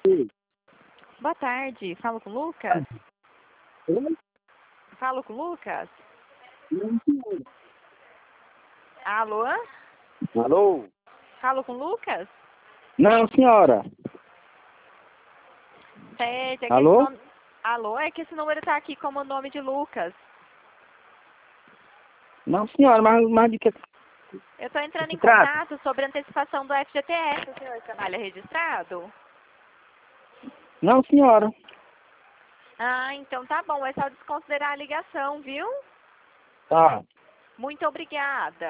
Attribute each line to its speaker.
Speaker 1: Sim.
Speaker 2: Boa tarde, falo com o Lucas?
Speaker 1: Oi?
Speaker 2: Falo com o Lucas?
Speaker 1: Não, senhora.
Speaker 2: Alô?
Speaker 1: Alô?
Speaker 2: Falo com o Lucas?
Speaker 1: Não, senhora.
Speaker 2: Certo, é que
Speaker 1: Alô?
Speaker 2: esse nome... Alô, é que esse número tá aqui como o nome de Lucas.
Speaker 1: Não, senhora, mas de que
Speaker 2: Eu tô entrando
Speaker 1: se
Speaker 2: em
Speaker 1: trata?
Speaker 2: contato sobre a antecipação do FGTS. O senhor trabalha registrado?
Speaker 1: Não, senhora.
Speaker 2: Ah, então tá bom, é só desconsiderar a ligação, viu?
Speaker 1: Tá.
Speaker 2: Muito obrigada.